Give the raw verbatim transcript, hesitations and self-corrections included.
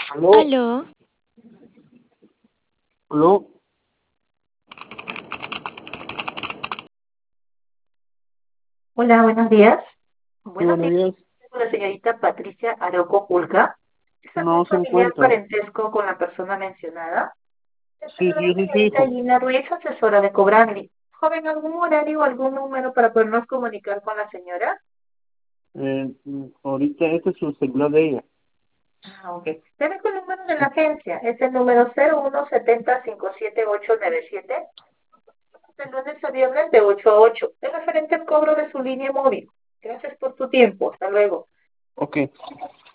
Aló, Aló, aló, Hola, buenos días. sí, Buenos buenos días, días. con la señorita Patricia Aroco Pulga. ¿Es algún No se familiar encuentra. parentesco con la persona mencionada? Te Sí, saluda sí, la yo soy su señorita hijo. Gina Ruiz, asesora de Cobrarle. Joven, ¿algún horario o algún número para podernos comunicar con la señora? Eh, mm, ahorita este es su celular de ella. Ah, ok. Deme con el número de la agencia. Es el número cero uno setenta cinco siete ocho nueve siete. De lunes a viernes de ocho a ocho. Es referente al cobro de su línea móvil. Gracias por tu tiempo. Hasta luego. Ok.